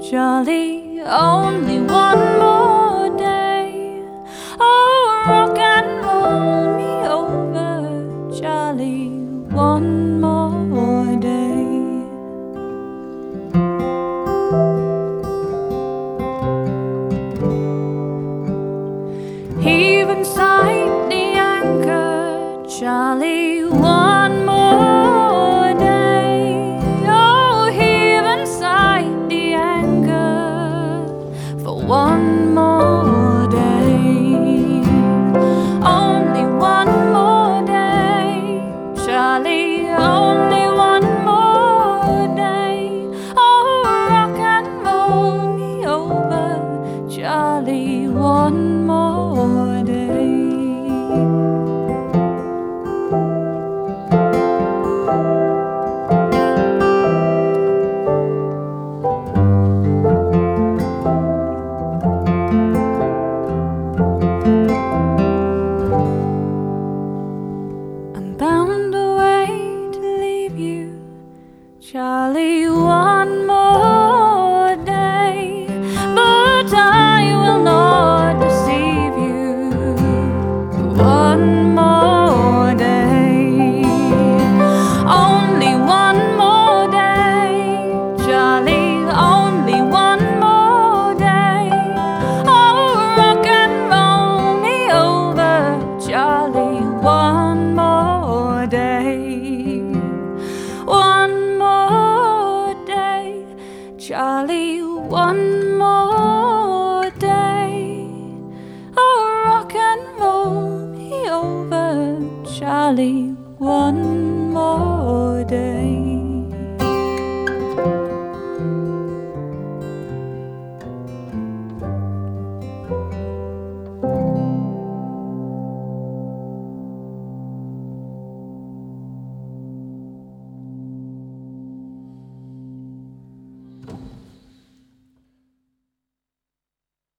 Charlie, only one more day. Oh, rock and roll me over, Charlie, one more day. Heave inside the anchor, Charlie, one more day. Oh, heave inside the anchor for one more day. Only one more day, Charlie, only one more day. Oh, rock and roll me over, Charlie, one more day. I'm bound away to leave you, Charlie, one more day, but I will not deceive you. One more day, only one more day, Charlie, only one more day. Oh, rock and roll me over, Charlie, one more day. One more day, Charlie, one more day. Oh, rock and roll me over, Charlie, one more day.